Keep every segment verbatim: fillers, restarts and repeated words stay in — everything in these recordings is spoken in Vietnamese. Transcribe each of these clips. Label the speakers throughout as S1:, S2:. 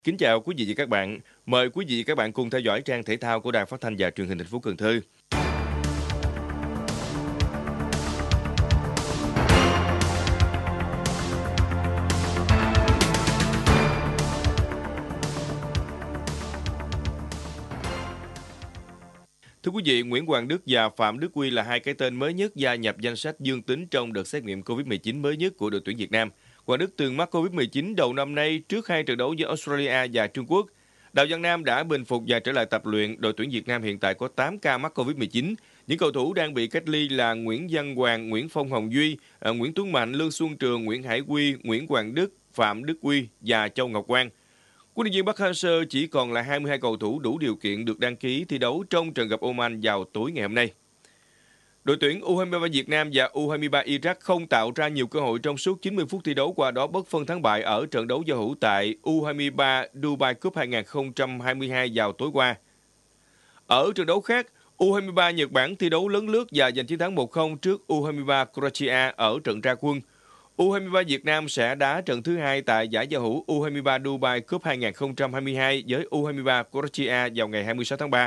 S1: Kính chào quý vị và các bạn. Mời quý vị và các bạn cùng theo dõi trang thể thao của Đài Phát thanh và Truyền hình thành phố Cần Thơ. Thưa quý vị, Nguyễn Hoàng Đức và Phạm Đức Huy là hai cái tên mới nhất gia nhập danh sách dương tính trong đợt xét nghiệm covid mười chín mới nhất của đội tuyển Việt Nam. Hoàng Đức từng mắc covid mười chín đầu năm nay trước hai trận đấu với Australia và Trung Quốc. Đào Văn Nam đã bình phục và trở lại tập luyện. Đội tuyển Việt Nam hiện tại có tám ca mắc covid mười chín. Những cầu thủ đang bị cách ly là Nguyễn Văn Hoàng, Nguyễn Phong Hồng Duy, Nguyễn Tuấn Mạnh, Lương Xuân Trường, Nguyễn Hải Quy, Nguyễn Hoàng Đức, Phạm Đức Huy và Châu Ngọc Quang. Huấn luyện viên Park Hang-seo chỉ còn là hai mươi hai cầu thủ đủ điều kiện được đăng ký thi đấu trong trận gặp Oman vào tối ngày hôm nay. Đội tuyển u hai mươi ba Việt Nam và u hai mươi ba Iraq không tạo ra nhiều cơ hội trong suốt chín mươi phút thi đấu, qua đó bất phân thắng bại ở trận đấu giao hữu tại u hai mươi ba Dubai Cup hai không hai hai vào tối qua. Ở trận đấu khác, u hai mươi ba Nhật Bản thi đấu lấn lướt và giành chiến thắng một không trước u hai mươi ba Croatia ở trận ra quân. u hai mươi ba Việt Nam sẽ đá trận thứ hai tại giải giao hữu u hai mươi ba Dubai Cup hai không hai hai với u hai mươi ba Croatia vào ngày hai mươi sáu tháng ba.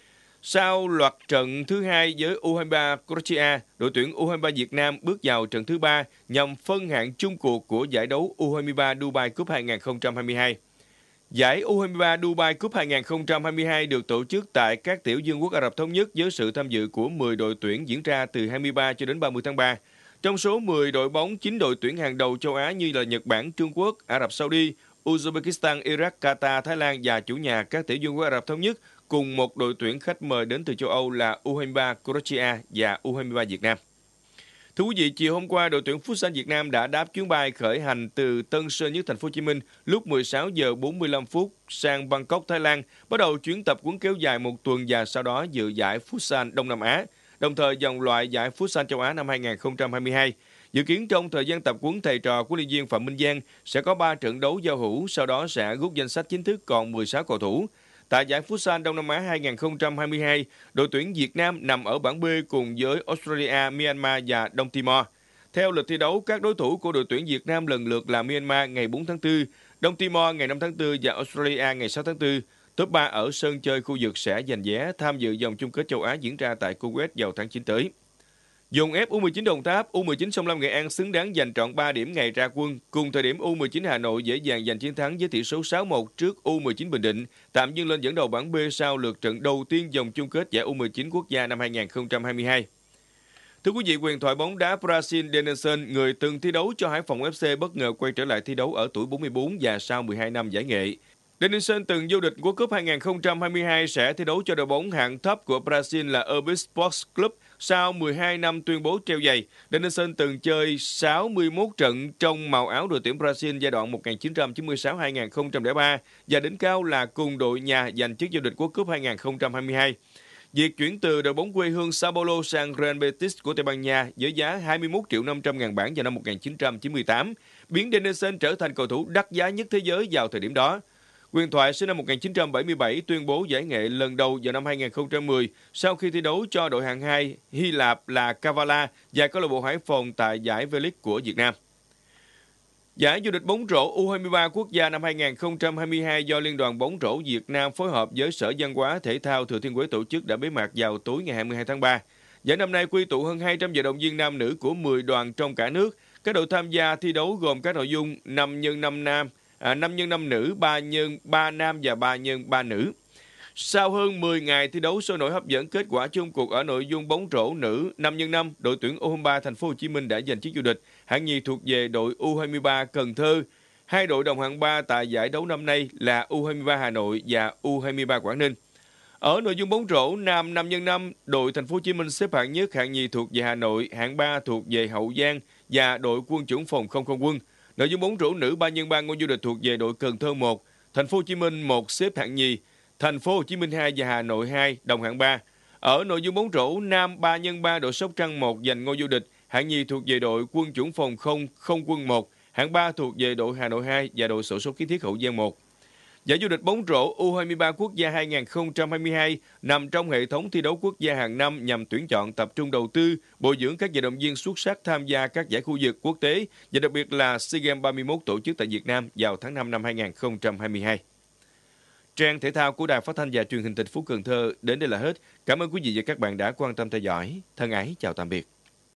S1: Sau loạt trận thứ hai với u hai mươi ba Croatia, đội tuyển u hai mươi ba Việt Nam bước vào trận thứ ba nhằm phân hạng chung cuộc của giải đấu u hai mươi ba Dubai Cup hai không hai hai. Giải u hai mươi ba Dubai Cup hai không hai hai được tổ chức tại các tiểu vương quốc Ả Rập Thống Nhất với sự tham dự của mười đội tuyển diễn ra từ hai mươi ba cho đến ba mươi tháng ba. Trong số mười đội bóng, chín đội tuyển hàng đầu châu Á như là Nhật Bản, Trung Quốc, Ả Rập Saudi, Uzbekistan, Iraq, Qatar, Thái Lan và chủ nhà các tiểu vương quốc Ả Rập Thống Nhất, cùng một đội tuyển khách mời đến từ châu Âu là u hai mươi ba Croatia và u hai mươi ba Việt Nam. Thưa quý vị, chiều hôm qua, đội tuyển Futsal Việt Nam đã đáp chuyến bay khởi hành từ Tân Sơn Nhất, thành phố Hồ Chí Minh lúc mười sáu giờ bốn mươi lăm phút sang Bangkok, Thái Lan, bắt đầu chuyến tập huấn kéo dài một tuần và sau đó dự giải Futsal Đông Nam Á, đồng thời vòng loại giải Futsal châu Á năm hai không hai hai. Dự kiến trong thời gian tập huấn, thầy trò huấn luyện viên Phạm Minh Giang sẽ có ba trận đấu giao hữu, sau đó sẽ rút danh sách chính thức còn mười sáu cầu thủ. Tại giải Futsal Đông Nam Á hai không hai hai, đội tuyển Việt Nam nằm ở bảng B cùng với Australia, Myanmar và Đông Timor. Theo lịch thi đấu, các đối thủ của đội tuyển Việt Nam lần lượt là Myanmar ngày bốn tháng tư, Đông Timor ngày năm tháng tư và Australia ngày sáu tháng tư. Top ba ở sân chơi khu vực sẽ giành vé tham dự vòng chung kết châu Á diễn ra tại Kuwait vào tháng chín tới. Dồn ép u mười chín Đồng Tháp, u mười chín Sông Lam Nghệ An xứng đáng giành trọn ba điểm ngày ra quân. Cùng thời điểm, u mười chín Hà Nội dễ dàng giành chiến thắng với tỷ số sáu một trước u mười chín Bình Định, tạm dừng lên dẫn đầu bảng B sau lượt trận đầu tiên vòng chung kết giải u mười chín quốc gia năm hai không hai hai. Thưa quý vị, huyền thoại bóng đá Brazil Denilson, người từng thi đấu cho Hải Phòng ép xê, bất ngờ quay trở lại thi đấu ở tuổi bốn mươi tư và sau mười hai năm giải nghệ. Denilson từng vô địch World Cup hai không hai hai sẽ thi đấu cho đội bóng hạng thấp của Brazil là Urbis Sports Club. Sau mười hai năm tuyên bố treo giày, Denilson từng chơi sáu mươi mốt trận trong màu áo đội tuyển Brazil giai đoạn một nghìn chín trăm chín mươi sáu đến hai không không ba và đỉnh cao là cùng đội nhà giành chức vô địch World Cup hai không hai hai. Việc chuyển từ đội bóng quê hương Sao Paulo sang Real Betis của Tây Ban Nha với giá hai mươi mốt triệu năm trăm ngàn bảng vào năm một nghìn chín trăm chín mươi tám biến Denilson trở thành cầu thủ đắt giá nhất thế giới vào thời điểm đó. Huyền thoại sinh năm một nghìn chín trăm bảy mươi bảy tuyên bố giải nghệ lần đầu vào năm hai không một không sau khi thi đấu cho đội hạng hai Hy Lạp là Kavala và câu lạc bộ Hải Phòng tại giải V-League của Việt Nam. Giải vô địch bóng rổ u hai mươi ba quốc gia năm hai không hai hai do Liên đoàn bóng rổ Việt Nam phối hợp với Sở Văn hóa Thể thao Thừa Thiên Huế tổ chức đã bế mạc vào tối ngày hai mươi hai tháng ba. Giải năm nay quy tụ hơn hai trăm vận động viên nam nữ của mười đoàn trong cả nước. Các đội tham gia thi đấu gồm các nội dung năm nhân năm nam, À, năm nhân năm nữ, ba nhân ba nam và ba nhân ba nữ. Sau hơn mười ngày thi đấu sôi nổi hấp dẫn, kết quả chung cuộc ở nội dung bóng rổ nữ năm nhân năm, đội tuyển u hai mươi ba thành phố Hồ Chí Minh đã giành chức vô địch. Hạng nhì thuộc về đội u hai mươi ba Cần Thơ. Hai đội đồng hạng ba tại giải đấu năm nay là u hai mươi ba Hà Nội và u hai mươi ba Quảng Ninh. Ở nội dung bóng rổ nam năm nhân năm, đội thành phố Hồ Chí Minh xếp hạng nhất, hạng nhì thuộc về Hà Nội, hạng ba thuộc về Hậu Giang và đội Quân chủng phòng không không quân. Nội dung bóng rổ nữ ba nhân ba ngôi vô địch thuộc về đội Cần Thơ một, thành phố Hồ Chí Minh một xếp hạng nhì, thành phố Hồ Chí Minh hai và Hà Nội hai đồng hạng ba. Ở nội dung bóng rổ nam ba nhân ba, đội Sóc Trăng một giành ngôi vô địch, hạng nhì thuộc về đội Quân chủng phòng không không quân một, hạng ba thuộc về đội Hà Nội hai và đội xổ số kiến thiết Hậu Giang một. Giải vô địch bóng rổ u hai mươi ba quốc gia hai không hai hai nằm trong hệ thống thi đấu quốc gia hàng năm nhằm tuyển chọn, tập trung đầu tư, bồi dưỡng các vận động viên xuất sắc tham gia các giải khu vực quốc tế và đặc biệt là SEA Games ba mươi mốt tổ chức tại Việt Nam vào tháng năm năm hai không hai hai. Trang thể thao của Đài Phát thanh và Truyền hình thành phố Cần Thơ đến đây là hết. Cảm ơn quý vị và các bạn đã quan tâm theo dõi. Thân ái chào tạm biệt.